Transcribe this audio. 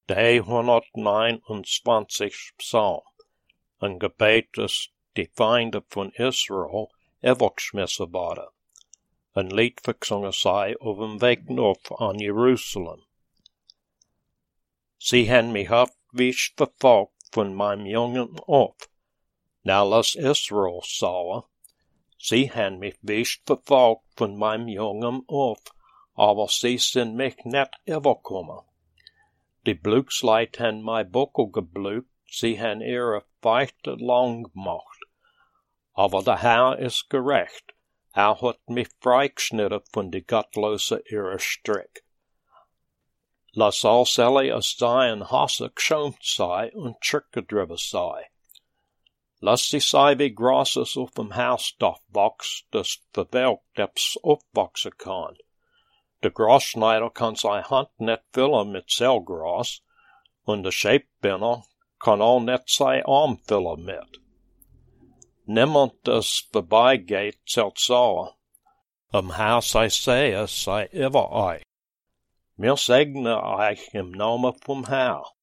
Der 129. Psalm, ein Gebet, das die Feinde von Israel weggeschmissen waren. Ein Lied gesungen sei auf dem Weg auf an Jerusalem. Sie haben mich haftweisch verfolgt von meinem Jungen auf. Now lass Israel sagen, sie haben mich weisch verfolgt von meinem Jungen auf, aber sie sind mich nicht übergekommen. Die Blutsleit han mein Buckel geblugt, sie han ihre Feichte lang gemacht. Aber der Herr ist gerecht, hat mich freigeschnitten von die Gottlose ihrer Strick. Lass allselig es sein Hasse geschämt sei und zurückgedriven sei. Lass sie sei wie Grasses auf dem Hausdach wachs, das verwelkt ebs aufwachsen kann. Der Grasschneider kann seine Hand nicht füllen mit Zellgras, und der Schäbbinder kann auch nicht sein Arm füllen mit. Niemand, das vorbeigeht, zählt sagen, Herr sei sehe, sei über euch. Wir segnen euch im Namen vom Herr.